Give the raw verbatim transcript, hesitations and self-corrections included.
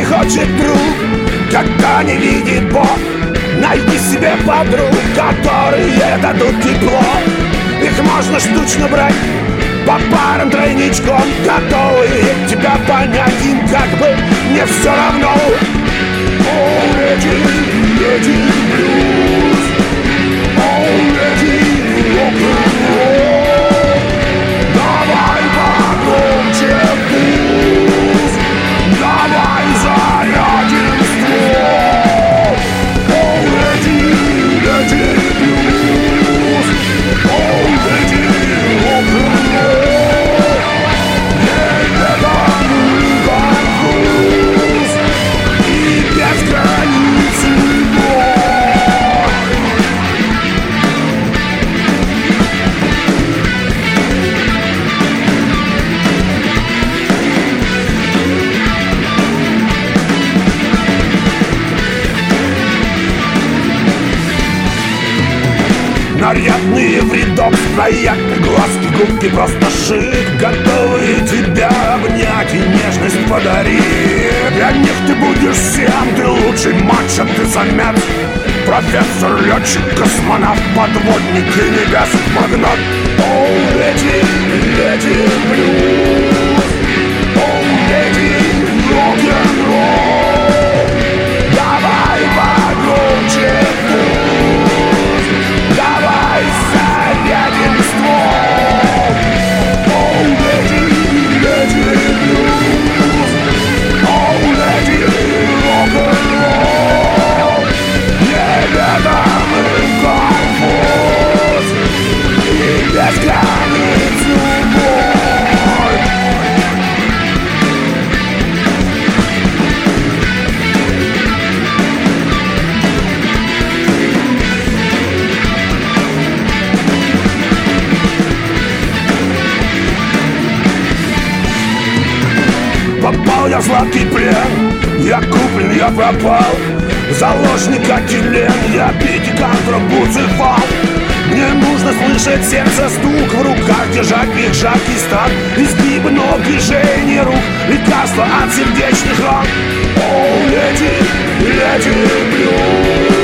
хочет друг, когда не видит Бог. Найди себе подруг, которые дадут тепло. Их можно штучно брать по парам тройничком, готовые тебя понять, им как бы не все равно. Oh, леди, леди блюз, oh, леди рок-н-ролл. Давай погромче пусть, давай зарядим ствол. Oh, леди, леди блюз, oh, леди рок-н-ролл. Нарядные в рядок стоят, глазки, губки просто шик, готовые тебя обнять и нежность подарить. Для них ты будешь всем, ты лучший матча, ты замят. Профессор, летчик, космонавт, подводник и небес магнат. Оу, леди, леди блюз, оу, леди рок-н-ролл. Давай погромче пусть, давай зарядим ствол. Оу, леди, леди блюз, оу, леди рок-н-ролл. Неведомый конфуз и без границ любовь. Попал я в сладкий плен, я куплен, я пропал. Заложник отделен, я пятикантроп Буцефал. Мне нужно слышать сердце стук, в руках держать их жаркий стан, изгибы ног, движения рук, лекарство от сердечных ран. Оу, леди, леди блюз.